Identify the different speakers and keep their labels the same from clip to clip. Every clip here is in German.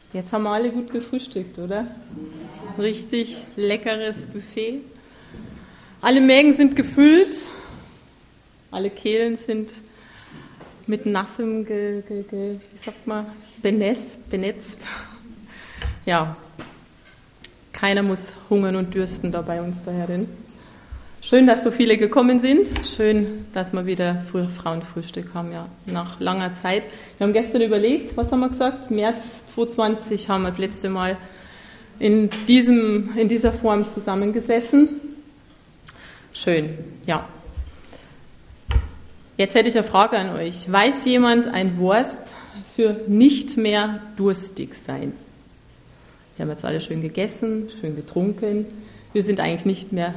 Speaker 1: Jetzt haben wir alle gut gefrühstückt, oder? Richtig leckeres Buffet. Alle Mägen sind gefüllt, alle Kehlen sind mit nassem, wie sagt man, benetzt. Ja, keiner muss hungern und dürsten da bei uns daherin. Schön, dass so viele gekommen sind. Schön, dass wir wieder früher Frauenfrühstück haben, ja, nach langer Zeit. Wir haben gestern überlegt, was haben wir gesagt? März 2020 haben wir das letzte Mal in dieser Form zusammengesessen. Schön, ja. Jetzt hätte ich eine Frage an euch. Weiß jemand ein Wort für nicht mehr durstig sein? Wir haben jetzt alle schön gegessen, schön getrunken. Wir sind eigentlich nicht mehr...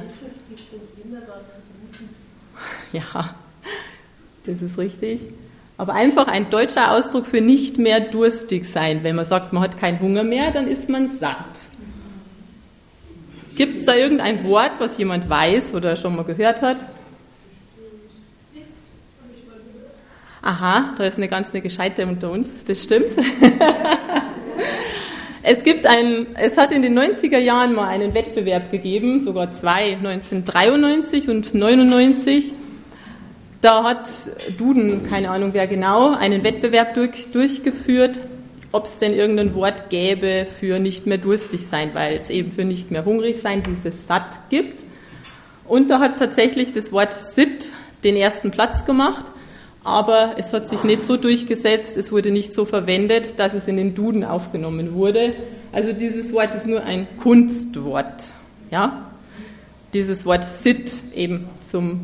Speaker 1: Ja, das ist richtig. Aber einfach ein deutscher Ausdruck für nicht mehr durstig sein. Wenn man sagt, man hat keinen Hunger mehr, dann ist man satt. Gibt es da irgendein Wort, was jemand weiß oder schon mal gehört hat? Aha, da ist eine Gescheite unter uns, das stimmt. Es hat in den 90er Jahren mal einen Wettbewerb gegeben, sogar zwei, 1993 und 1999. Da hat Duden, keine Ahnung wer genau, einen Wettbewerb durchgeführt, ob es denn irgendein Wort gäbe für nicht mehr durstig sein, weil es eben für nicht mehr hungrig sein dieses satt gibt. Und da hat tatsächlich das Wort Sitt den ersten Platz gemacht, aber es hat sich nicht so durchgesetzt, es wurde nicht so verwendet, dass es in den Duden aufgenommen wurde. Also dieses Wort ist nur ein Kunstwort. Ja? Dieses Wort Sitt eben zum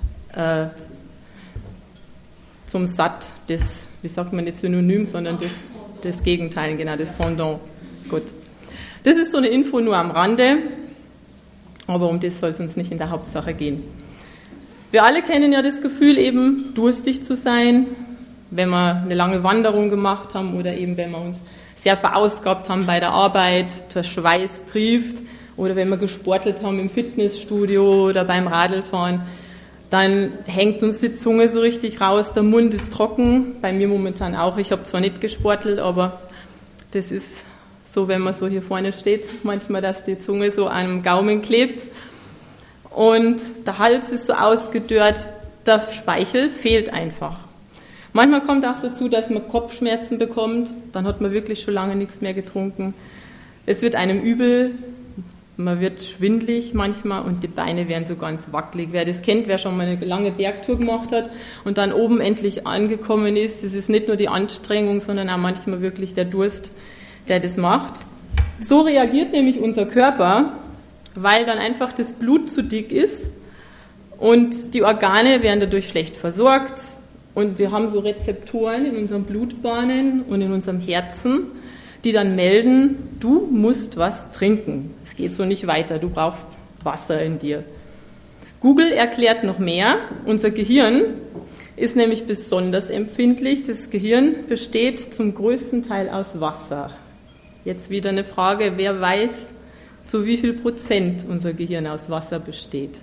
Speaker 1: Satt, das, wie sagt man nicht Synonym, sondern das Gegenteil, genau, das Pendant. Gut. Das ist so eine Info nur am Rande, aber um das soll es uns nicht in der Hauptsache gehen. Wir alle kennen ja das Gefühl, eben durstig zu sein, wenn wir eine lange Wanderung gemacht haben oder eben wenn wir uns sehr verausgabt haben bei der Arbeit, der Schweiß trieft oder wenn wir gesportelt haben im Fitnessstudio oder beim Radlfahren. Dann hängt uns die Zunge so richtig raus, der Mund ist trocken, bei mir momentan auch. Ich habe zwar nicht gesportelt, aber das ist so, wenn man so hier vorne steht, manchmal, dass die Zunge so am Gaumen klebt. Und der Hals ist so ausgedörrt, der Speichel fehlt einfach. Manchmal kommt auch dazu, dass man Kopfschmerzen bekommt, dann hat man wirklich schon lange nichts mehr getrunken. Es wird einem übel. Man wird schwindlig manchmal und die Beine werden so ganz wackelig. Wer das kennt, wer schon mal eine lange Bergtour gemacht hat und dann oben endlich angekommen ist, das ist nicht nur die Anstrengung, sondern auch manchmal wirklich der Durst, der das macht. So reagiert nämlich unser Körper, weil dann einfach das Blut zu dick ist und die Organe werden dadurch schlecht versorgt und wir haben so Rezeptoren in unseren Blutbahnen und in unserem Herzen, die dann melden, du musst was trinken. Es geht so nicht weiter, du brauchst Wasser in dir. Google erklärt noch mehr. Unser Gehirn ist nämlich besonders empfindlich. Das Gehirn besteht zum größten Teil aus Wasser. Jetzt wieder eine Frage, wer weiß, zu wie viel Prozent unser Gehirn aus Wasser besteht?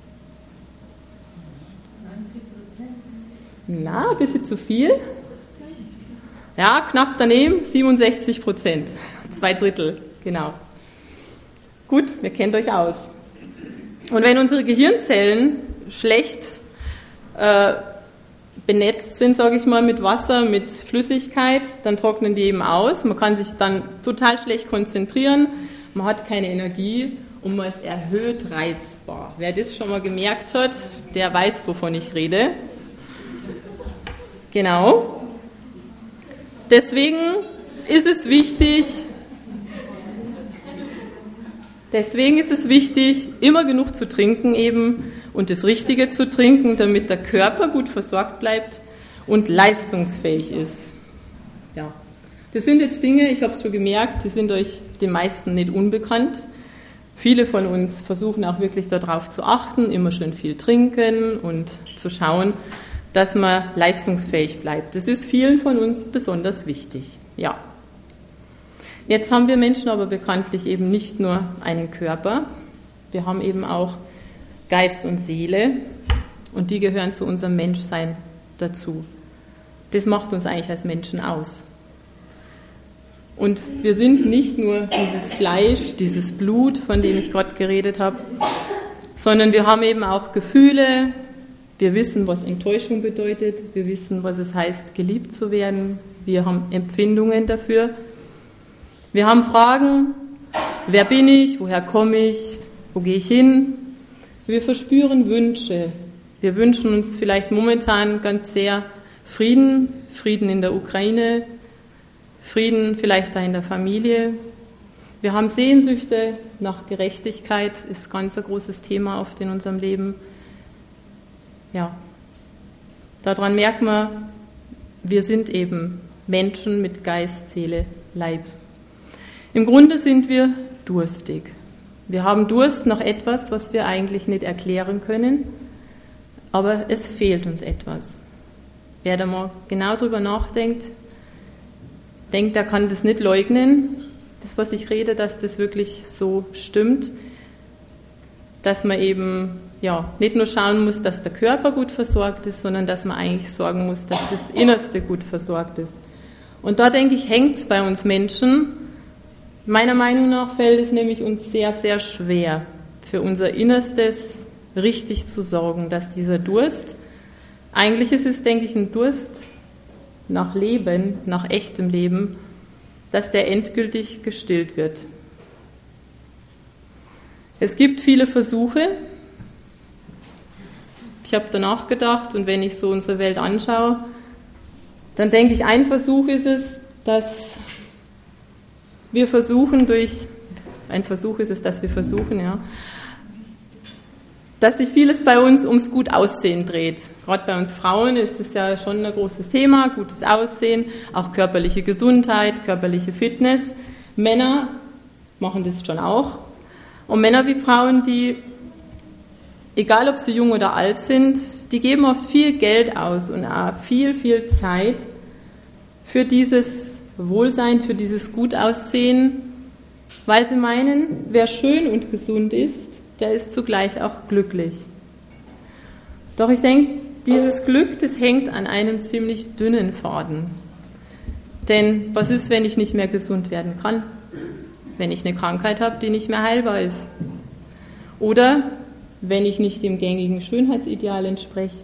Speaker 1: 90%. Na, ein bisschen zu viel? Ja, knapp daneben, 67%. 2/3, genau. Gut, ihr kennt euch aus. Und wenn unsere Gehirnzellen schlecht benetzt sind, sage ich mal, mit Wasser, mit Flüssigkeit, dann trocknen die eben aus. Man kann sich dann total schlecht konzentrieren, man hat keine Energie und man ist erhöht reizbar. Wer das schon mal gemerkt hat, der weiß, wovon ich rede. Genau. Deswegen ist es wichtig, immer genug zu trinken eben und das Richtige zu trinken, damit der Körper gut versorgt bleibt und leistungsfähig ist. Ja. Das sind jetzt Dinge, ich habe es schon gemerkt, die sind euch den meisten nicht unbekannt. Viele von uns versuchen auch wirklich darauf zu achten, immer schön viel trinken und zu schauen, dass man leistungsfähig bleibt. Das ist vielen von uns besonders wichtig. Ja. Jetzt haben wir Menschen aber bekanntlich eben nicht nur einen Körper, wir haben eben auch Geist und Seele und die gehören zu unserem Menschsein dazu. Das macht uns eigentlich als Menschen aus. Und wir sind nicht nur dieses Fleisch, dieses Blut, von dem ich gerade geredet habe, sondern wir haben eben auch Gefühle. Wir wissen, was Enttäuschung bedeutet. Wir wissen, was es heißt, geliebt zu werden. Wir haben Empfindungen dafür. Wir haben Fragen. Wer bin ich? Woher komme ich? Wo gehe ich hin? Wir verspüren Wünsche. Wir wünschen uns vielleicht momentan ganz sehr Frieden, Frieden in der Ukraine, Frieden vielleicht da in der Familie. Wir haben Sehnsüchte nach Gerechtigkeit, ist ganz ein großes Thema oft in unserem Leben. Ja, daran merkt man, wir sind eben Menschen mit Geist, Seele, Leib. Im Grunde sind wir durstig. Wir haben Durst nach etwas, was wir eigentlich nicht erklären können, aber es fehlt uns etwas. Wer da mal genau drüber nachdenkt, denkt, er kann das nicht leugnen, das, was ich rede, dass das wirklich so stimmt, dass man eben nicht nur schauen muss, dass der Körper gut versorgt ist, sondern dass man eigentlich sorgen muss, dass das Innerste gut versorgt ist. Und da, denke ich, hängt es bei uns Menschen. Meiner Meinung nach fällt es nämlich uns sehr, sehr schwer, für unser Innerstes richtig zu sorgen, dass dieser Durst, eigentlich ist es, denke ich, ein Durst nach Leben, nach echtem Leben, dass der endgültig gestillt wird. Es gibt viele Versuche. Ich habe danach gedacht, und wenn ich so unsere Welt anschaue, dann denke ich, ein Versuch ist es, dass wir versuchen, dass sich vieles bei uns ums gut Aussehen dreht. Gerade bei uns Frauen ist es ja schon ein großes Thema, gutes Aussehen, auch körperliche Gesundheit, körperliche Fitness. Männer machen das schon auch. Und Männer wie Frauen, die, egal ob sie jung oder alt sind, die geben oft viel Geld aus und auch viel, viel Zeit für dieses Wohlsein, für dieses Gutaussehen, weil sie meinen, wer schön und gesund ist, der ist zugleich auch glücklich. Doch ich denke, dieses Glück, das hängt an einem ziemlich dünnen Faden. Denn was ist, wenn ich nicht mehr gesund werden kann? Wenn ich eine Krankheit habe, die nicht mehr heilbar ist? Oder wenn ich nicht dem gängigen Schönheitsideal entspreche?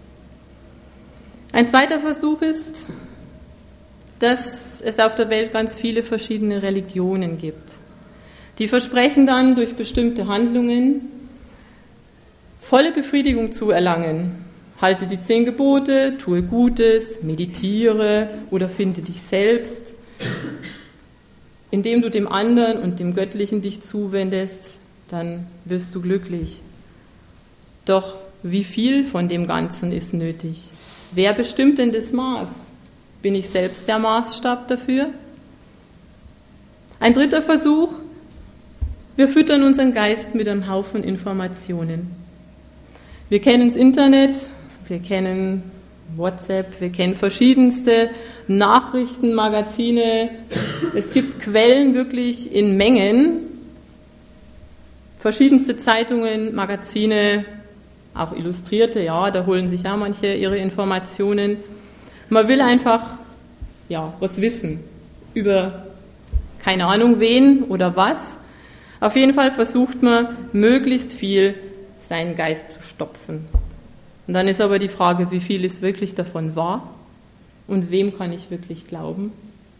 Speaker 1: Ein zweiter Versuch ist, dass es auf der Welt ganz viele verschiedene Religionen gibt. Die versprechen dann durch bestimmte Handlungen volle Befriedigung zu erlangen. Halte die 10 Gebote, tue Gutes, meditiere oder finde dich selbst. Indem du dem anderen und dem Göttlichen dich zuwendest, dann wirst du glücklich. Doch wie viel von dem Ganzen ist nötig? Wer bestimmt denn das Maß? Bin ich selbst der Maßstab dafür? Ein dritter Versuch: Wir füttern unseren Geist mit einem Haufen Informationen. Wir kennen das Internet, wir kennen WhatsApp, wir kennen verschiedenste Nachrichten, Magazine. Es gibt Quellen wirklich in Mengen, verschiedenste Zeitungen, Magazine, auch Illustrierte, ja, da holen sich ja manche ihre Informationen. Man will einfach was wissen über keine Ahnung wen oder was. Auf jeden Fall versucht man, möglichst viel seinen Geist zu stopfen. Und dann ist aber die Frage, wie viel ist wirklich davon wahr und wem kann ich wirklich glauben?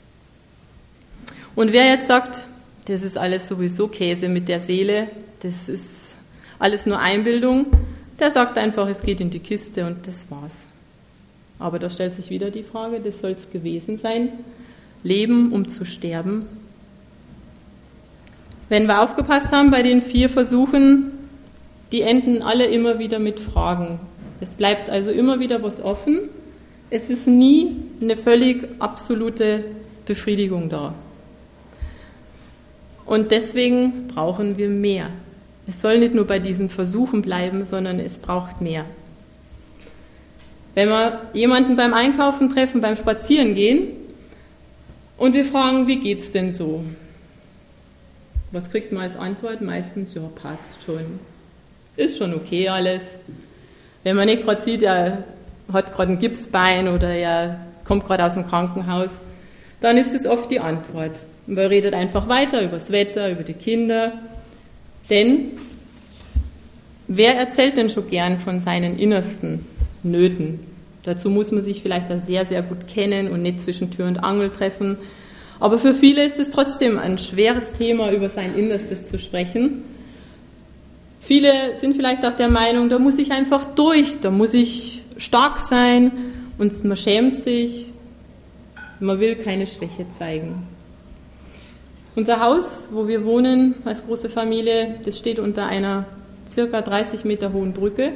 Speaker 1: Und wer jetzt sagt, das ist alles sowieso Käse mit der Seele, das ist alles nur Einbildung, der sagt einfach, es geht in die Kiste und das war's. Aber da stellt sich wieder die Frage, das soll es gewesen sein, leben, um zu sterben. Wenn wir aufgepasst haben bei den 4 Versuchen, die enden alle immer wieder mit Fragen. Es bleibt also immer wieder was offen. Es ist nie eine völlig absolute Befriedigung da. Und deswegen brauchen wir mehr. Es soll nicht nur bei diesen Versuchen bleiben, sondern es braucht mehr. Wenn wir jemanden beim Einkaufen treffen, beim Spazierengehen und wir fragen, wie geht's denn so? Was kriegt man als Antwort? Meistens, ja, passt schon. Ist schon okay alles. Wenn man nicht gerade sieht, er hat gerade ein Gipsbein oder er kommt gerade aus dem Krankenhaus, dann ist es oft die Antwort. Und man redet einfach weiter über das Wetter, über die Kinder. Denn wer erzählt denn schon gern von seinen innersten Nöten? Dazu muss man sich vielleicht da sehr, sehr gut kennen und nicht zwischen Tür und Angel treffen. Aber für viele ist es trotzdem ein schweres Thema, über sein Innerstes zu sprechen. Viele sind vielleicht auch der Meinung, da muss ich einfach durch, da muss ich stark sein und man schämt sich, man will keine Schwäche zeigen. Unser Haus, wo wir wohnen als große Familie, das steht unter einer circa 30 Meter hohen Brücke.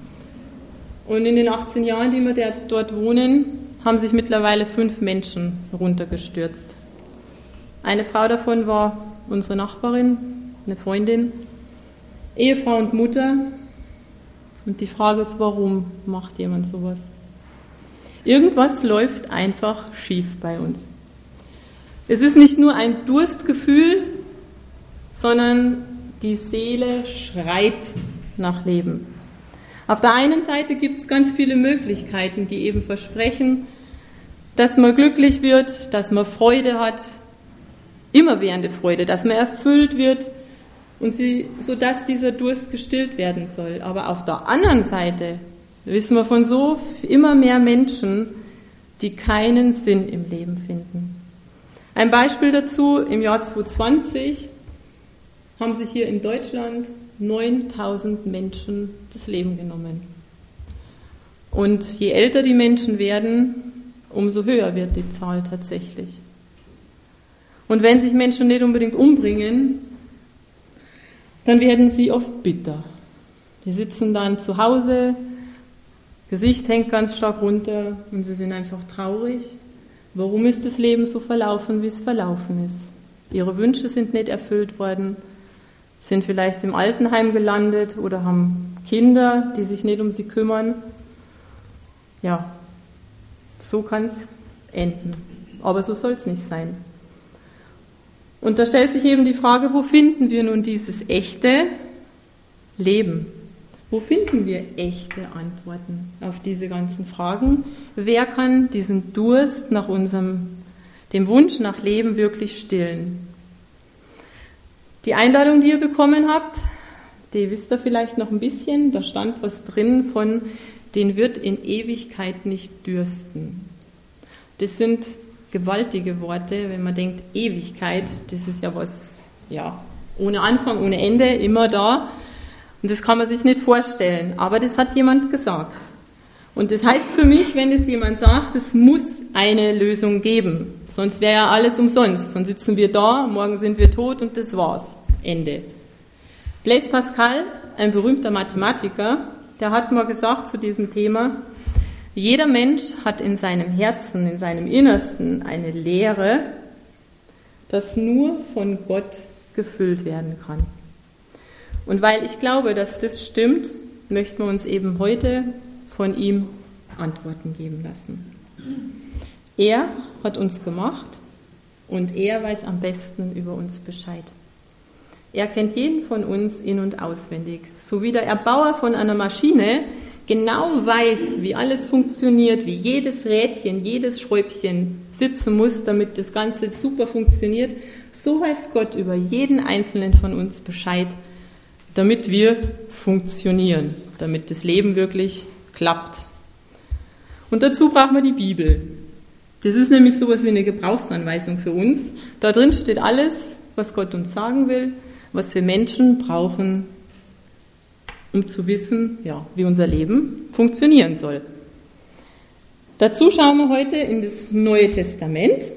Speaker 1: Und in den 18 Jahren, die wir dort wohnen, haben sich mittlerweile 5 Menschen runtergestürzt. Eine Frau davon war unsere Nachbarin, eine Freundin, Ehefrau und Mutter. Und die Frage ist, warum macht jemand sowas? Irgendwas läuft einfach schief bei uns. Es ist nicht nur ein Durstgefühl, sondern die Seele schreit nach Leben. Auf der einen Seite gibt es ganz viele Möglichkeiten, die eben versprechen, dass man glücklich wird, dass man Freude hat, immerwährende Freude, dass man erfüllt wird, sodass dieser Durst gestillt werden soll. Aber auf der anderen Seite wissen wir von so immer mehr Menschen, die keinen Sinn im Leben finden. Ein Beispiel dazu, im Jahr 2020 haben sich hier in Deutschland 9.000 Menschen das Leben genommen. Und je älter die Menschen werden, umso höher wird die Zahl tatsächlich. Und wenn sich Menschen nicht unbedingt umbringen, dann werden sie oft bitter. Die sitzen dann zu Hause, Gesicht hängt ganz stark runter und sie sind einfach traurig. Warum ist das Leben so verlaufen, wie es verlaufen ist? Ihre Wünsche sind nicht erfüllt worden, sind vielleicht im Altenheim gelandet oder haben Kinder, die sich nicht um sie kümmern. Ja, so kann es enden. Aber so soll es nicht sein. Und da stellt sich eben die Frage, wo finden wir nun dieses echte Leben? Wo finden wir echte Antworten auf diese ganzen Fragen? Wer kann diesen Durst nach dem Wunsch nach Leben wirklich stillen? Die Einladung, die ihr bekommen habt, die wisst ihr vielleicht noch ein bisschen, da stand was drin von, den wird in Ewigkeit nicht dürsten. Das sind gewaltige Worte, wenn man denkt, Ewigkeit, das ist ja was, ja, ohne Anfang, ohne Ende, immer da. Und das kann man sich nicht vorstellen, aber das hat jemand gesagt. Und das heißt für mich, wenn das jemand sagt, es muss eine Lösung geben, sonst wäre ja alles umsonst. Sonst sitzen wir da, morgen sind wir tot und das war's. Ende. Blaise Pascal, ein berühmter Mathematiker, der hat mal gesagt zu diesem Thema, jeder Mensch hat in seinem Herzen, in seinem Innersten eine Leere, das nur von Gott gefüllt werden kann. Und weil ich glaube, dass das stimmt, möchten wir uns eben heute von ihm Antworten geben lassen. Er hat uns gemacht und er weiß am besten über uns Bescheid. Er kennt jeden von uns in- und auswendig, so wie der Erbauer von einer Maschine genau weiß, wie alles funktioniert, wie jedes Rädchen, jedes Schräubchen sitzen muss, damit das Ganze super funktioniert. So weiß Gott über jeden Einzelnen von uns Bescheid, damit wir funktionieren, damit das Leben wirklich klappt. Und dazu brauchen wir die Bibel. Das ist nämlich sowas wie eine Gebrauchsanweisung für uns. Da drin steht alles, was Gott uns sagen will, was wir Menschen brauchen, um zu wissen, ja, wie unser Leben funktionieren soll. Dazu schauen wir heute in das Neue Testament.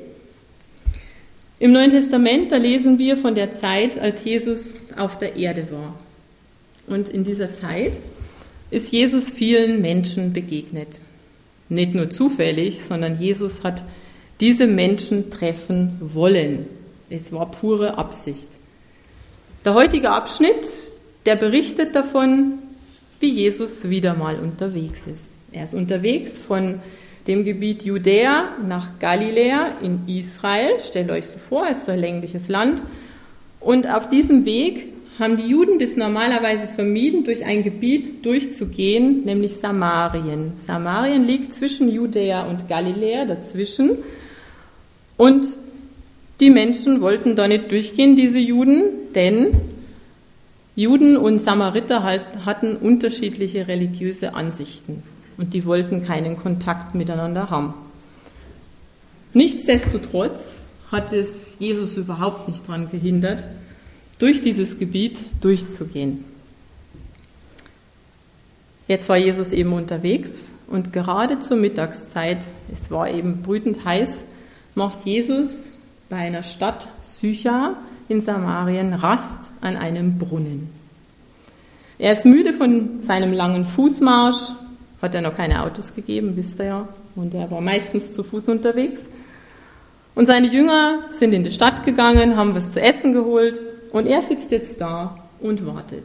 Speaker 1: Im Neuen Testament, da lesen wir von der Zeit, als Jesus auf der Erde war. Und in dieser Zeit ist Jesus vielen Menschen begegnet. Nicht nur zufällig, sondern Jesus hat diese Menschen treffen wollen. Es war pure Absicht. Der heutige Abschnitt, der berichtet davon, wie Jesus wieder mal unterwegs ist. Er ist unterwegs von dem Gebiet Judäa nach Galiläa in Israel. Stellt euch so vor, es ist so ein längliches Land. Und auf diesem Weg haben die Juden das normalerweise vermieden, durch ein Gebiet durchzugehen, nämlich Samarien. Samarien liegt zwischen Judäa und Galiläa dazwischen. Und die Menschen wollten da nicht durchgehen, diese Juden, denn Juden und Samariter hatten unterschiedliche religiöse Ansichten und die wollten keinen Kontakt miteinander haben. Nichtsdestotrotz hat es Jesus überhaupt nicht daran gehindert, durch dieses Gebiet durchzugehen. Jetzt war Jesus eben unterwegs und gerade zur Mittagszeit, es war eben brütend heiß, macht Jesus bei einer Stadt Sychar in Samarien Rast an einem Brunnen. Er ist müde von seinem langen Fußmarsch, hat er noch keine Autos gegeben, wisst ihr ja, und er war meistens zu Fuß unterwegs. Und seine Jünger sind in die Stadt gegangen, haben was zu essen geholt und er sitzt jetzt da und wartet.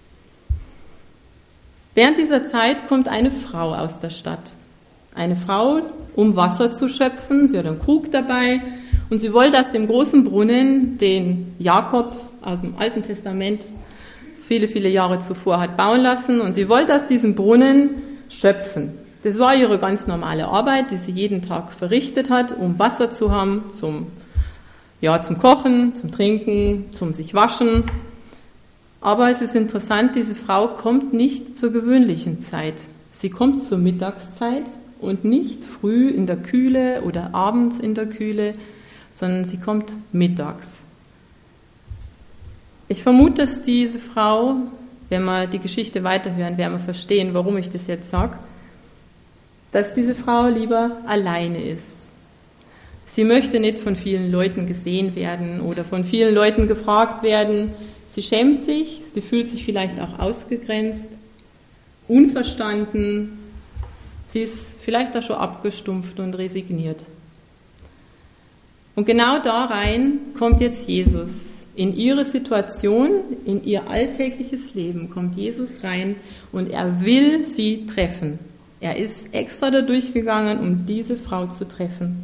Speaker 1: Während dieser Zeit kommt eine Frau aus der Stadt. Eine Frau, um Wasser zu schöpfen. Sie hat einen Krug dabei und sie wollte aus dem großen Brunnen, den Jakob aus dem Alten Testament viele, viele Jahre zuvor hat bauen lassen, und sie wollte aus diesem Brunnen schöpfen. Das war ihre ganz normale Arbeit, die sie jeden Tag verrichtet hat, um Wasser zu haben, zum Kochen, zum Trinken, zum sich waschen. Aber es ist interessant, diese Frau kommt nicht zur gewöhnlichen Zeit. Sie kommt zur Mittagszeit und nicht früh in der Kühle oder abends in der Kühle, sondern sie kommt mittags. Ich vermute, dass diese Frau, wenn wir die Geschichte weiterhören, werden wir verstehen, warum ich das jetzt sage, dass diese Frau lieber alleine ist. Sie möchte nicht von vielen Leuten gesehen werden oder von vielen Leuten gefragt werden. Sie schämt sich, sie fühlt sich vielleicht auch ausgegrenzt, unverstanden. Sie ist vielleicht auch schon abgestumpft und resigniert. Und genau da rein kommt jetzt Jesus. In ihre Situation, in ihr alltägliches Leben kommt Jesus rein und er will sie treffen. Er ist extra da durchgegangen, um diese Frau zu treffen.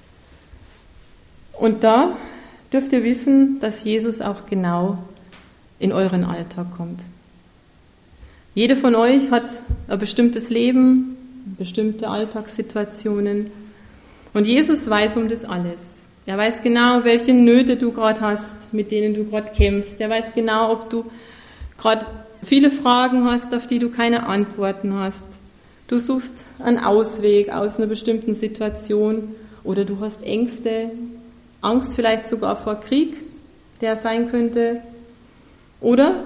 Speaker 1: Und da dürft ihr wissen, dass Jesus auch genau in euren Alltag kommt. Jeder von euch hat ein bestimmtes Leben, bestimmte Alltagssituationen und Jesus weiß um das alles. Er weiß genau, welche Nöte du gerade hast, mit denen du gerade kämpfst. Er weiß genau, ob du gerade viele Fragen hast, auf die du keine Antworten hast. Du suchst einen Ausweg aus einer bestimmten Situation oder du hast Ängste, Angst vielleicht sogar vor Krieg, der sein könnte. Oder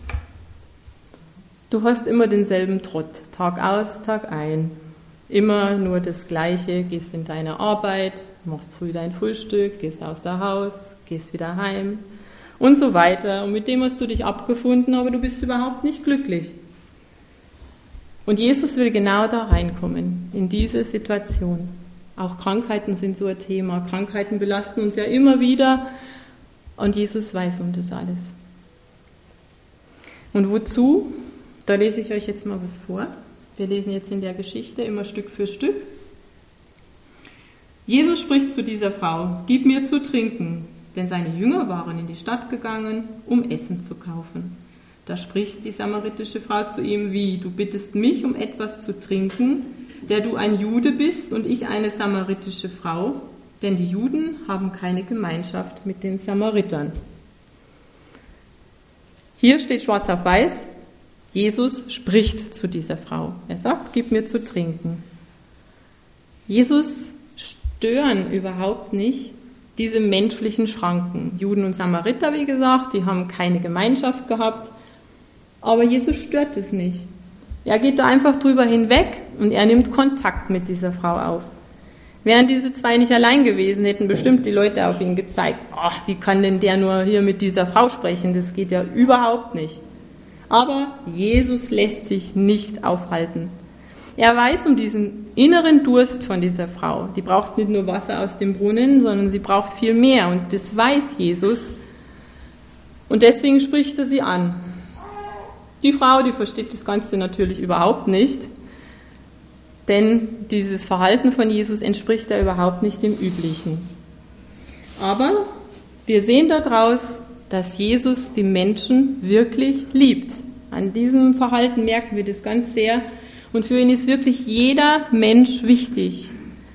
Speaker 1: du hast immer denselben Trott, Tag aus, Tag ein. Immer nur das Gleiche, gehst in deine Arbeit, machst früh dein Frühstück, gehst außer Haus, gehst wieder heim und so weiter. Und mit dem hast du dich abgefunden, aber du bist überhaupt nicht glücklich. Und Jesus will genau da reinkommen, in diese Situation. Auch Krankheiten sind so ein Thema. Krankheiten belasten uns ja immer wieder und Jesus weiß um das alles. Und wozu? Da lese ich euch jetzt mal was vor. Wir lesen jetzt in der Geschichte immer Stück für Stück. Jesus spricht zu dieser Frau: Gib mir zu trinken, denn seine Jünger waren in die Stadt gegangen, um Essen zu kaufen. Da spricht die samaritische Frau zu ihm: Wie, du bittest mich um etwas zu trinken, der du ein Jude bist und ich eine samaritische Frau? Denn die Juden haben keine Gemeinschaft mit den Samaritern. Hier steht schwarz auf weiß: Jesus spricht zu dieser Frau. Er sagt, gib mir zu trinken. Jesus stören überhaupt nicht diese menschlichen Schranken. Juden und Samariter, wie gesagt, die haben keine Gemeinschaft gehabt. Aber Jesus stört es nicht. Er geht da einfach drüber hinweg und er nimmt Kontakt mit dieser Frau auf. Wären diese zwei nicht allein gewesen, hätten bestimmt die Leute auf ihn gezeigt: Ach, wie kann denn der nur hier mit dieser Frau sprechen? Das geht ja überhaupt nicht. Aber Jesus lässt sich nicht aufhalten. Er weiß um diesen inneren Durst von dieser Frau. Die braucht nicht nur Wasser aus dem Brunnen, sondern sie braucht viel mehr. Und das weiß Jesus. Und deswegen spricht er sie an. Die Frau, die versteht das Ganze natürlich überhaupt nicht. Denn dieses Verhalten von Jesus entspricht ja überhaupt nicht dem Üblichen. Aber wir sehen daraus, dass Jesus die Menschen wirklich liebt. An diesem Verhalten merken wir das ganz sehr. Und für ihn ist wirklich jeder Mensch wichtig.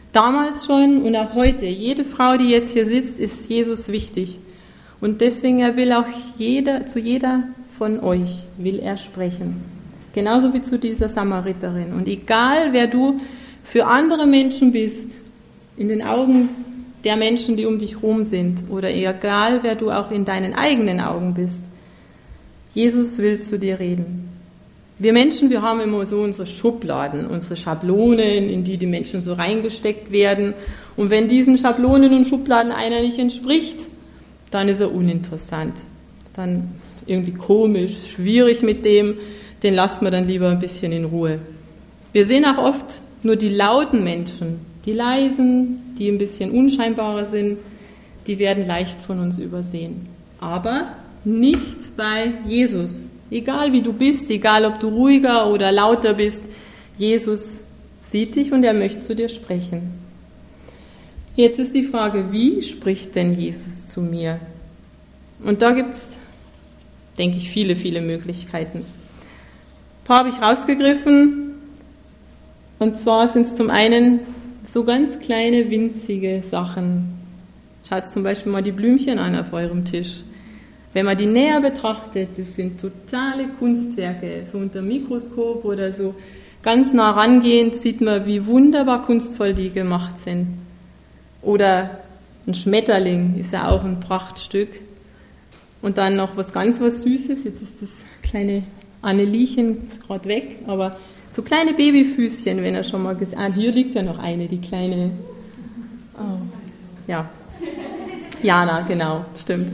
Speaker 1: Damals schon und auch heute, jede Frau, die jetzt hier sitzt, ist Jesus wichtig. Und deswegen, er will auch zu jeder von euch will er sprechen. Genauso wie zu dieser Samariterin. Und egal, wer du für andere Menschen bist, in den Augen der Menschen, die um dich herum sind, oder egal, wer du auch in deinen eigenen Augen bist, Jesus will zu dir reden. Wir Menschen, wir haben immer so unsere Schubladen, unsere Schablonen, in die die Menschen so reingesteckt werden. Und wenn diesen Schablonen und Schubladen einer nicht entspricht, dann ist er uninteressant. Dann irgendwie komisch, schwierig mit dem, den lassen wir dann lieber ein bisschen in Ruhe. Wir sehen auch oft nur die lauten Menschen, die leisen, die ein bisschen unscheinbarer sind, die werden leicht von uns übersehen. Aber nicht bei Jesus. Egal wie du bist, egal ob du ruhiger oder lauter bist, Jesus sieht dich und er möchte zu dir sprechen. Jetzt ist die Frage, wie spricht denn Jesus zu mir? Und da gibt es, denke ich, viele, viele Möglichkeiten. Ein paar habe ich rausgegriffen. Und zwar sind es zum einen so ganz kleine, winzige Sachen. Schaut zum Beispiel mal die Blümchen an auf eurem Tisch. Wenn man die näher betrachtet, das sind totale Kunstwerke, so unter dem Mikroskop oder so ganz nah rangehend sieht man, wie wunderbar kunstvoll die gemacht sind. Oder ein Schmetterling ist ja auch ein Prachtstück. Und dann noch was Süßes, jetzt ist das kleine Anneliechen gerade weg, aber so kleine Babyfüßchen, wenn er schon mal gesehen hat. Hier liegt ja noch eine, die kleine, ja, Jana, genau, stimmt.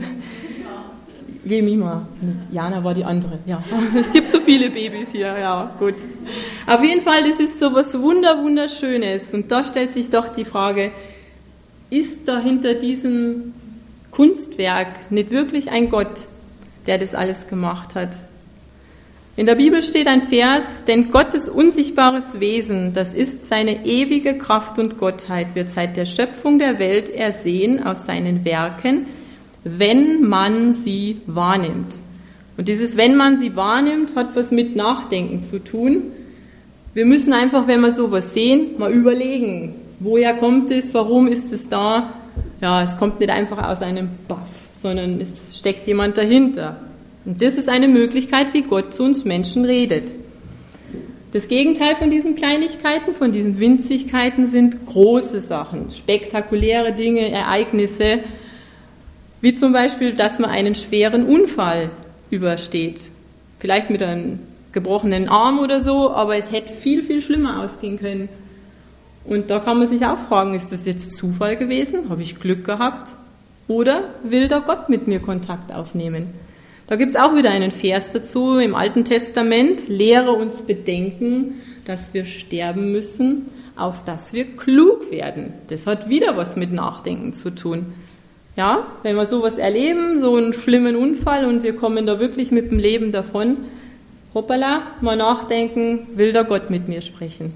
Speaker 1: Jemima, Jana war die andere, ja. Es gibt so viele Babys hier, ja, gut. Auf jeden Fall, das ist so was Wunderschönes. Und da stellt sich doch die Frage, ist da hinter diesem Kunstwerk nicht wirklich ein Gott, der das alles gemacht hat? In der Bibel steht ein Vers, denn Gottes unsichtbares Wesen, das ist seine ewige Kraft und Gottheit, wird seit der Schöpfung der Welt ersehen aus seinen Werken, wenn man sie wahrnimmt. Und dieses wenn man sie wahrnimmt, hat was mit Nachdenken zu tun. Wir müssen einfach, wenn wir sowas sehen, mal überlegen, woher kommt es, warum ist es da? Ja, es kommt nicht einfach aus einem Baff, sondern es steckt jemand dahinter. Und das ist eine Möglichkeit, wie Gott zu uns Menschen redet. Das Gegenteil von diesen Kleinigkeiten, von diesen Winzigkeiten sind große Sachen, spektakuläre Dinge, Ereignisse, wie zum Beispiel, dass man einen schweren Unfall übersteht. Vielleicht mit einem gebrochenen Arm oder so, aber es hätte viel, viel schlimmer ausgehen können. Und da kann man sich auch fragen, ist das jetzt Zufall gewesen? Habe ich Glück gehabt? Oder will da Gott mit mir Kontakt aufnehmen? Da gibt es auch wieder einen Vers dazu im Alten Testament. Lehre uns bedenken, dass wir sterben müssen, auf dass wir klug werden. Das hat wieder was mit Nachdenken zu tun. Ja, wenn wir sowas erleben, so einen schlimmen Unfall und wir kommen da wirklich mit dem Leben davon, hoppala, mal nachdenken, will da Gott mit mir sprechen.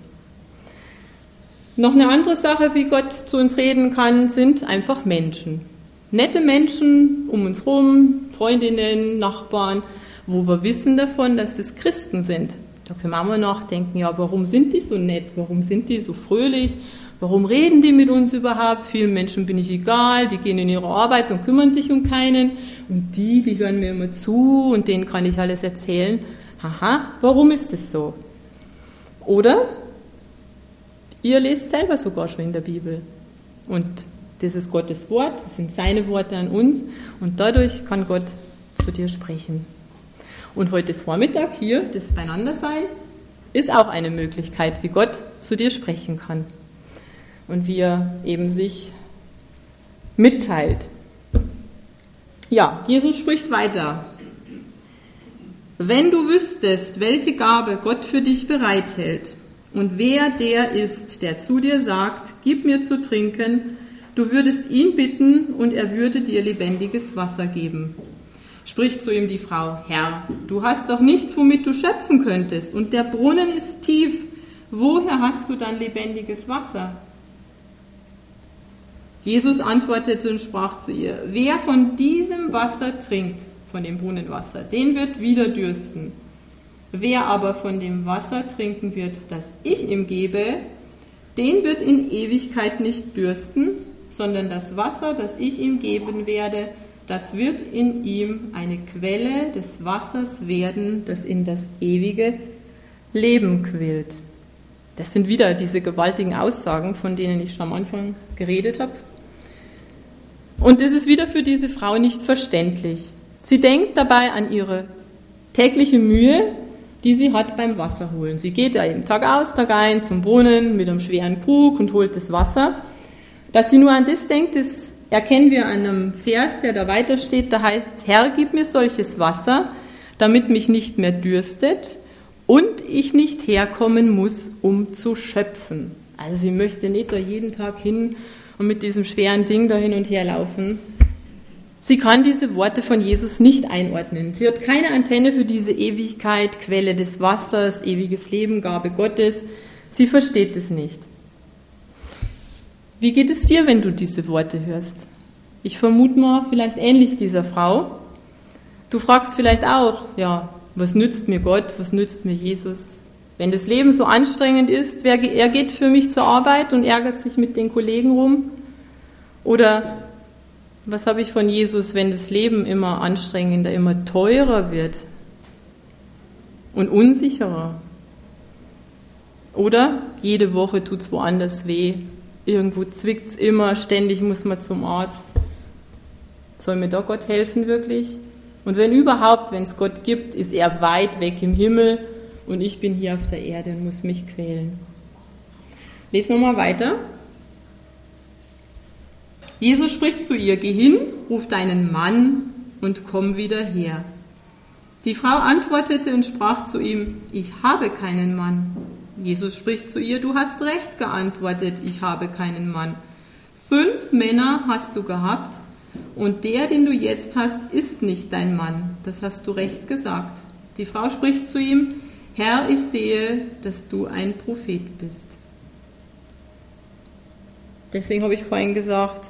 Speaker 1: Noch eine andere Sache, wie Gott zu uns reden kann, sind einfach Menschen. Nette Menschen um uns herum, Freundinnen, Nachbarn, wo wir wissen davon, dass das Christen sind. Da können wir auch mal nachdenken, ja, warum sind die so nett, warum sind die so fröhlich, warum reden die mit uns überhaupt? Vielen Menschen bin ich egal, die gehen in ihre Arbeit und kümmern sich um keinen. Und die hören mir immer zu und denen kann ich alles erzählen. Haha, warum ist das so? Oder ihr lest selber sogar schon in der Bibel. Und das ist Gottes Wort, das sind seine Worte an uns. Und dadurch kann Gott zu dir sprechen. Und heute Vormittag hier, das Beieinandersein, ist auch eine Möglichkeit, wie Gott zu dir sprechen kann. Und wie er eben sich mitteilt. Ja, Jesus spricht weiter. Wenn du wüsstest, welche Gabe Gott für dich bereithält und wer der ist, der zu dir sagt, gib mir zu trinken, du würdest ihn bitten und er würde dir lebendiges Wasser geben. Spricht zu ihm die Frau, Herr, du hast doch nichts, womit du schöpfen könntest und der Brunnen ist tief. Woher hast du dann lebendiges Wasser? Jesus antwortete und sprach zu ihr, wer von diesem Wasser trinkt, von dem Brunnenwasser, den wird wieder dürsten. Wer aber von dem Wasser trinken wird, das ich ihm gebe, den wird in Ewigkeit nicht dürsten, sondern das Wasser, das ich ihm geben werde, das wird in ihm eine Quelle des Wassers werden, das in das ewige Leben quillt. Das sind wieder diese gewaltigen Aussagen, von denen ich schon am Anfang geredet habe. Und das ist wieder für diese Frau nicht verständlich. Sie denkt dabei an ihre tägliche Mühe, die sie hat beim Wasserholen. Sie geht ja eben Tag aus, Tag ein zum Brunnen mit einem schweren Krug und holt das Wasser. Dass sie nur an das denkt, das erkennen wir an einem Vers, der da weiter steht. Da heißt es: Herr, gib mir solches Wasser, damit mich nicht mehr dürstet und ich nicht herkommen muss, um zu schöpfen. Also sie möchte nicht da jeden Tag hin und mit diesem schweren Ding da hin und her laufen. Sie kann diese Worte von Jesus nicht einordnen. Sie hat keine Antenne für diese Ewigkeit, Quelle des Wassers, ewiges Leben, Gabe Gottes. Sie versteht es nicht. Wie geht es dir, wenn du diese Worte hörst? Ich vermute mal, vielleicht ähnlich dieser Frau. Du fragst vielleicht auch, ja, was nützt mir Gott, was nützt mir Jesus? Wenn das Leben so anstrengend ist, er geht für mich zur Arbeit und ärgert sich mit den Kollegen rum? Oder was habe ich von Jesus, wenn das Leben immer anstrengender, immer teurer wird und unsicherer? Oder jede Woche tut es woanders weh, irgendwo zwickt es immer, ständig muss man zum Arzt. Soll mir da Gott helfen wirklich? Und wenn überhaupt, wenn es Gott gibt, ist er weit weg im Himmel und ich bin hier auf der Erde und muss mich quälen. Lesen wir mal weiter. Jesus spricht zu ihr: Geh hin, ruf deinen Mann und komm wieder her. Die Frau antwortete und sprach zu ihm: Ich habe keinen Mann. Jesus spricht zu ihr: Du hast recht geantwortet, ich habe keinen Mann. 5 Männer hast du gehabt und der, den du jetzt hast, ist nicht dein Mann. Das hast du recht gesagt. Die Frau spricht zu ihm: Herr, ich sehe, dass du ein Prophet bist. Deswegen habe ich vorhin gesagt,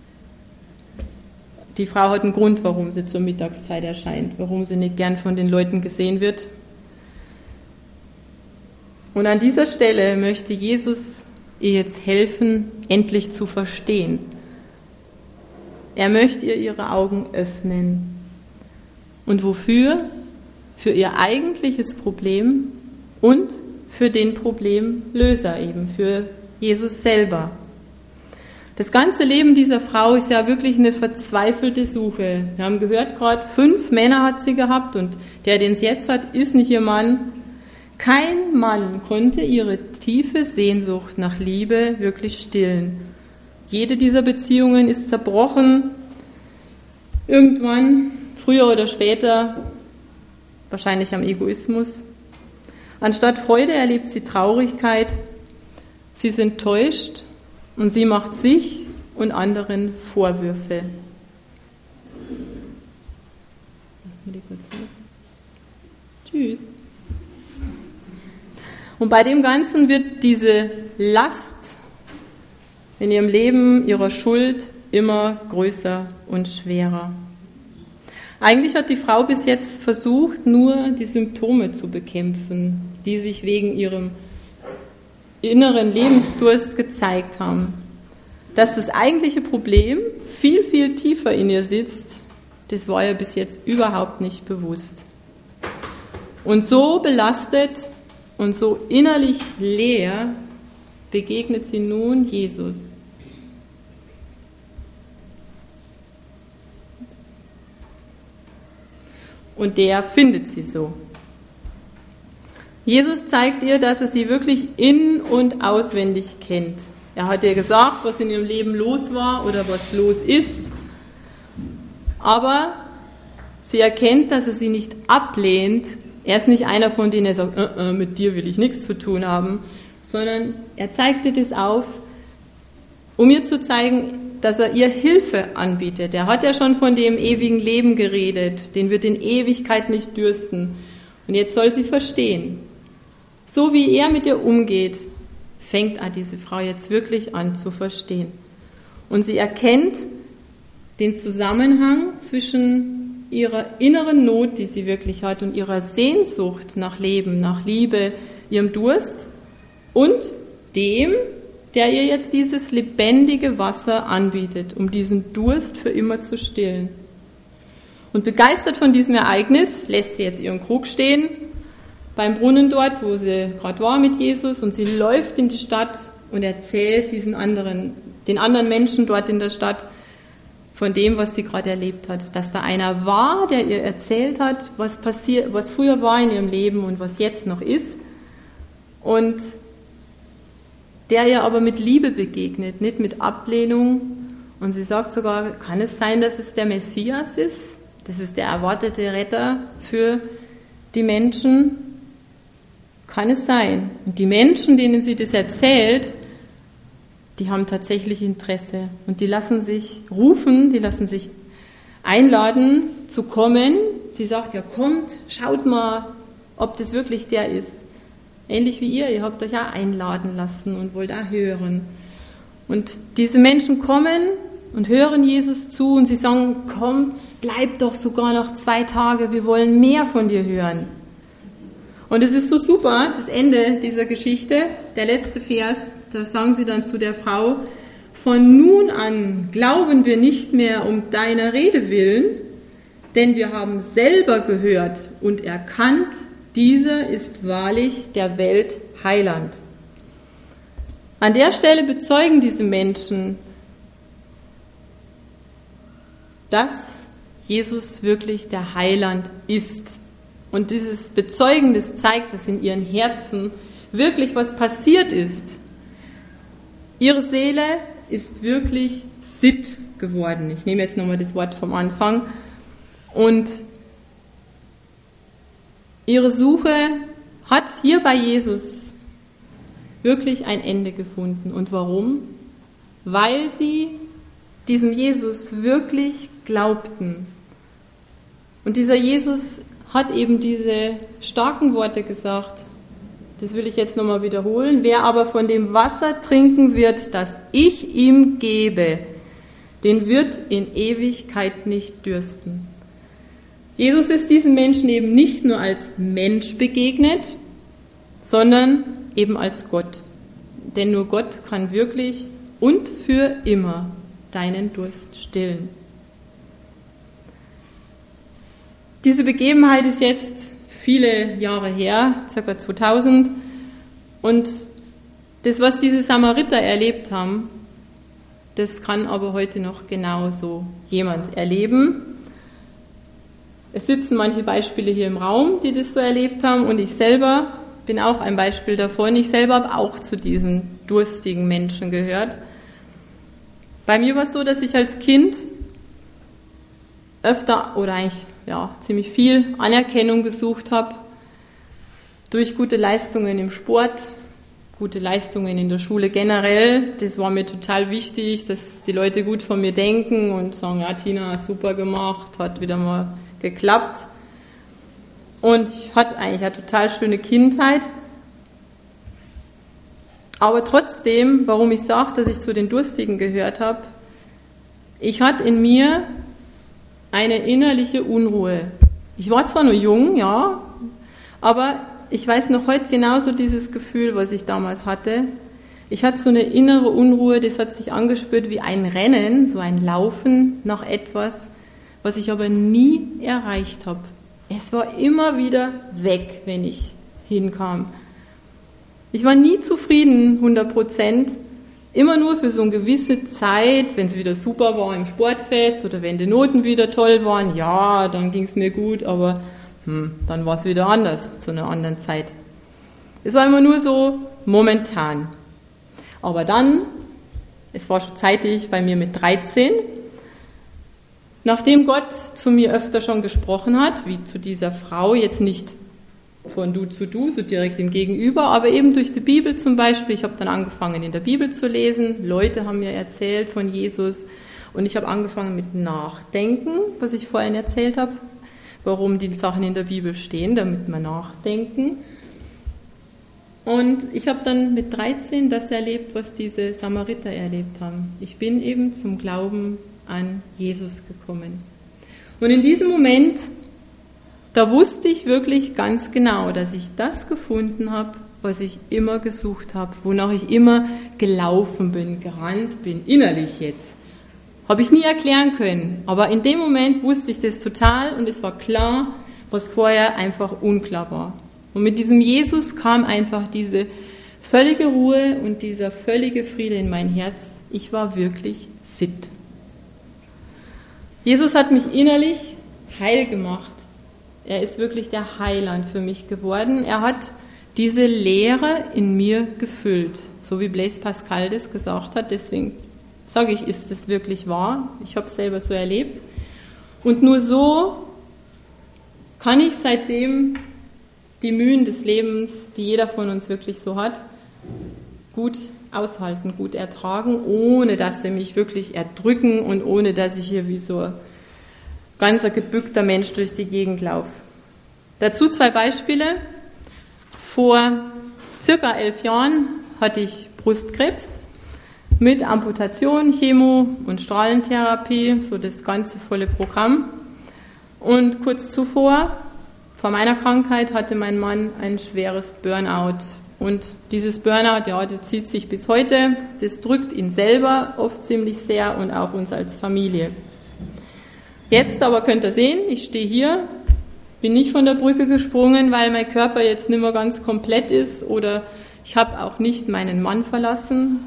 Speaker 1: die Frau hat einen Grund, warum sie zur Mittagszeit erscheint, warum sie nicht gern von den Leuten gesehen wird. Und an dieser Stelle möchte Jesus ihr jetzt helfen, endlich zu verstehen. Er möchte ihr ihre Augen öffnen. Und wofür? Für ihr eigentliches Problem und für den Problemlöser eben, für Jesus selber. Das ganze Leben dieser Frau ist ja wirklich eine verzweifelte Suche. Wir haben gehört gerade, 5 Männer hat sie gehabt und der, den sie jetzt hat, ist nicht ihr Mann. Kein Mann konnte ihre tiefe Sehnsucht nach Liebe wirklich stillen. Jede dieser Beziehungen ist zerbrochen. Irgendwann, früher oder später, wahrscheinlich am Egoismus. Anstatt Freude erlebt sie Traurigkeit. Sie ist enttäuscht. Und sie macht sich und anderen Vorwürfe. Lass mir die kurz raus. Tschüss. Und bei dem Ganzen wird diese Last in ihrem Leben, ihrer Schuld, immer größer und schwerer. Eigentlich hat die Frau bis jetzt versucht, nur die Symptome zu bekämpfen, die sich wegen ihrem inneren Lebensdurst gezeigt haben. Dass das eigentliche Problem viel, viel tiefer in ihr sitzt, das war ihr bis jetzt überhaupt nicht bewusst. Und so belastet und so innerlich leer begegnet sie nun Jesus. Und der findet sie so. Jesus zeigt ihr, dass er sie wirklich in- und auswendig kennt. Er hat ihr gesagt, was in ihrem Leben los war oder was los ist. Aber sie erkennt, dass er sie nicht ablehnt. Er ist nicht einer von denen, der sagt, mit dir will ich nichts zu tun haben, sondern er zeigt ihr das auf, um ihr zu zeigen, dass er ihr Hilfe anbietet. Er hat ja schon von dem ewigen Leben geredet, den wird in Ewigkeit nicht dürsten. Und jetzt soll sie verstehen. So wie er mit ihr umgeht, fängt diese Frau jetzt wirklich an zu verstehen. Und sie erkennt den Zusammenhang zwischen ihrer inneren Not, die sie wirklich hat, und ihrer Sehnsucht nach Leben, nach Liebe, ihrem Durst und dem, der ihr jetzt dieses lebendige Wasser anbietet, um diesen Durst für immer zu stillen. Und begeistert von diesem Ereignis lässt sie jetzt ihren Krug stehen beim Brunnen dort, wo sie gerade war mit Jesus, und sie läuft in die Stadt und erzählt den anderen Menschen dort in der Stadt von dem, was sie gerade erlebt hat. Dass da einer war, der ihr erzählt hat, was früher war in ihrem Leben und was jetzt noch ist. Und der ihr aber mit Liebe begegnet, nicht mit Ablehnung. Und sie sagt sogar, kann es sein, dass es der Messias ist? Das ist der erwartete Retter für die Menschen? Kann es sein? Und die Menschen, denen sie das erzählt, die haben tatsächlich Interesse. Und die lassen sich rufen, die lassen sich einladen zu kommen. Sie sagt, ja kommt, schaut mal, ob das wirklich der ist. Ähnlich wie ihr habt euch auch einladen lassen und wollt auch hören. Und diese Menschen kommen und hören Jesus zu und sie sagen, komm, bleib doch sogar noch 2 Tage, wir wollen mehr von dir hören. Und es ist so super, das Ende dieser Geschichte, der letzte Vers, da sagen sie dann zu der Frau, von nun an glauben wir nicht mehr um deiner Rede willen, denn wir haben selber gehört und erkannt, dieser ist wahrlich der Welt Heiland. An der Stelle bezeugen diese Menschen, dass Jesus wirklich der Heiland ist. Und dieses Bezeugen, das zeigt, dass in ihren Herzen wirklich was passiert ist. Ihre Seele ist wirklich sitt geworden. Ich nehme jetzt nochmal das Wort vom Anfang. Und ihre Suche hat hier bei Jesus wirklich ein Ende gefunden. Und warum? Weil sie diesem Jesus wirklich glaubten. Und dieser Jesus hat eben diese starken Worte gesagt. Das will ich jetzt nochmal wiederholen. Wer aber von dem Wasser trinken wird, das ich ihm gebe, den wird in Ewigkeit nicht dürsten. Jesus ist diesen Menschen eben nicht nur als Mensch begegnet, sondern eben als Gott. Denn nur Gott kann wirklich und für immer deinen Durst stillen. Diese Begebenheit ist jetzt viele Jahre her, ca. 2000. Und das, was diese Samariter erlebt haben, das kann aber heute noch genauso jemand erleben. Es sitzen manche Beispiele hier im Raum, die das so erlebt haben, und ich selber bin auch ein Beispiel davon. Ich selber habe auch zu diesen durstigen Menschen gehört. Bei mir war es so, dass ich als Kind öfter oder eigentlich ziemlich viel Anerkennung gesucht habe durch gute Leistungen im Sport, gute Leistungen in der Schule generell. Das war mir total wichtig, dass die Leute gut von mir denken und sagen, ja, Tina hat super gemacht, hat wieder mal geklappt. Und ich hatte eigentlich eine total schöne Kindheit. Aber trotzdem, warum ich sage, dass ich zu den Durstigen gehört habe, ich hatte in mir eine innerliche Unruhe. Ich war zwar nur jung, ja, aber ich weiß noch heute genauso dieses Gefühl, was ich damals hatte. Ich hatte so eine innere Unruhe, das hat sich angespürt wie ein Rennen, so ein Laufen nach etwas, was ich aber nie erreicht habe. Es war immer wieder weg, wenn ich hinkam. Ich war nie zufrieden, 100%. Immer nur für so eine gewisse Zeit, wenn es wieder super war im Sportfest oder wenn die Noten wieder toll waren, ja, dann ging es mir gut, aber dann war es wieder anders, zu einer anderen Zeit. Es war immer nur so momentan. Aber dann, es war schon zeitig bei mir mit 13, nachdem Gott zu mir öfter schon gesprochen hat, wie zu dieser Frau, jetzt nicht von du zu du, so direkt im Gegenüber, aber eben durch die Bibel zum Beispiel. Ich habe dann angefangen, in der Bibel zu lesen. Leute haben mir erzählt von Jesus und ich habe angefangen mit Nachdenken, was ich vorhin erzählt habe, warum die Sachen in der Bibel stehen, damit wir nachdenken. Und ich habe dann mit 13 das erlebt, was diese Samariter erlebt haben. Ich bin eben zum Glauben an Jesus gekommen. Und in diesem Moment, da wusste ich wirklich ganz genau, dass ich das gefunden habe, was ich immer gesucht habe, wonach ich immer gelaufen bin, gerannt bin, innerlich jetzt. Habe ich nie erklären können, aber in dem Moment wusste ich das total und es war klar, was vorher einfach unklar war. Und mit diesem Jesus kam einfach diese völlige Ruhe und dieser völlige Friede in mein Herz. Ich war wirklich sitt. Jesus hat mich innerlich heil gemacht. Er ist wirklich der Heiland für mich geworden. Er hat diese Leere in mir gefüllt, so wie Blaise Pascal das gesagt hat. Deswegen sage ich, ist es wirklich wahr. Ich habe es selber so erlebt. Und nur so kann ich seitdem die Mühen des Lebens, die jeder von uns wirklich so hat, gut aushalten, gut ertragen, ohne dass sie mich wirklich erdrücken und ohne dass ich hier wie so ein ganzer gebückter Mensch durch die Gegend laufe. Dazu 2 Beispiele. Vor circa 11 Jahren hatte ich Brustkrebs mit Amputation, Chemo und Strahlentherapie, so das ganze volle Programm. Und kurz zuvor, vor meiner Krankheit, hatte mein Mann ein schweres Burnout. Und dieses Burnout, ja, das zieht sich bis heute. Das drückt ihn selber oft ziemlich sehr und auch uns als Familie. Jetzt aber könnt ihr sehen, ich stehe hier, bin nicht von der Brücke gesprungen, weil mein Körper jetzt nicht mehr ganz komplett ist oder ich habe auch nicht meinen Mann verlassen.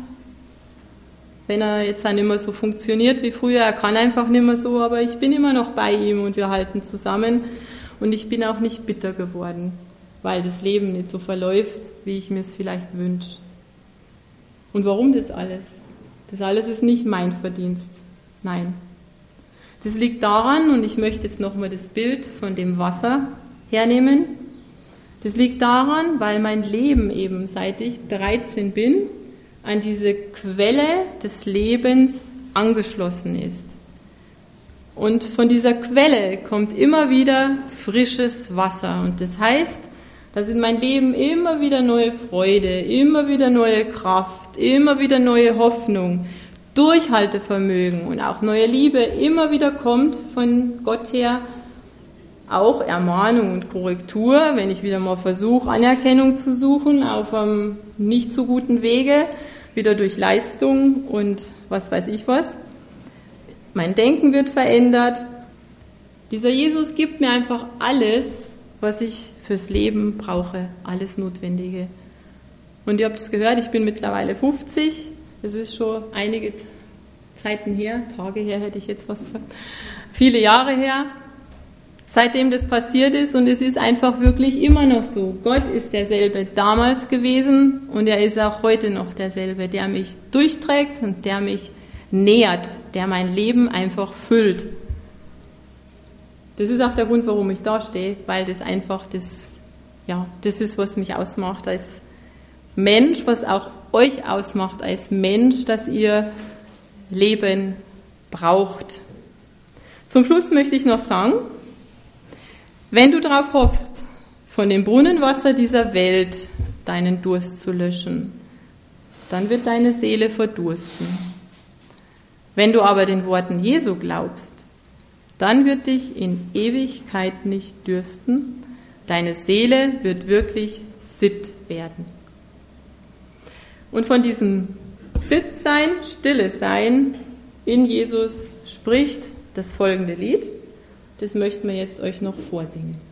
Speaker 1: Wenn er jetzt auch nicht mehr so funktioniert wie früher, er kann einfach nicht mehr so, aber ich bin immer noch bei ihm und wir halten zusammen und ich bin auch nicht bitter geworden, weil das Leben nicht so verläuft, wie ich mir es vielleicht wünsche. Und warum das alles? Das alles ist nicht mein Verdienst, nein. Das liegt daran, und ich möchte jetzt nochmal das Bild von dem Wasser hernehmen, das liegt daran, weil mein Leben eben, seit ich 13 bin, an diese Quelle des Lebens angeschlossen ist. Und von dieser Quelle kommt immer wieder frisches Wasser. Und das heißt, dass in mein Leben immer wieder neue Freude, immer wieder neue Kraft, immer wieder neue Hoffnung, Durchhaltevermögen und auch neue Liebe immer wieder kommt von Gott her. Auch Ermahnung und Korrektur, wenn ich wieder mal versuche, Anerkennung zu suchen auf einem nicht so guten Wege, wieder durch Leistung und was weiß ich was. Mein Denken wird verändert. Dieser Jesus gibt mir einfach alles, was ich fürs Leben brauche, alles Notwendige. Und ihr habt es gehört, ich bin mittlerweile 50. Das ist schon einige Zeiten her, Tage her hätte ich jetzt was gesagt, viele Jahre her, seitdem das passiert ist und es ist einfach wirklich immer noch so. Gott ist derselbe damals gewesen und er ist auch heute noch derselbe, der mich durchträgt und der mich nährt, der mein Leben einfach füllt. Das ist auch der Grund, warum ich da stehe, weil das einfach das ist, was mich ausmacht als Mensch, was auch euch ausmacht als Mensch, dass ihr Leben braucht. Zum Schluss möchte ich noch sagen, wenn du darauf hoffst, von dem Brunnenwasser dieser Welt deinen Durst zu löschen, dann wird deine Seele verdursten. Wenn du aber den Worten Jesu glaubst, dann wird dich in Ewigkeit nicht dürsten, deine Seele wird wirklich sitt werden. Und von diesem Sittsein, Stille sein in Jesus spricht das folgende Lied. Das möchten wir jetzt euch noch vorsingen.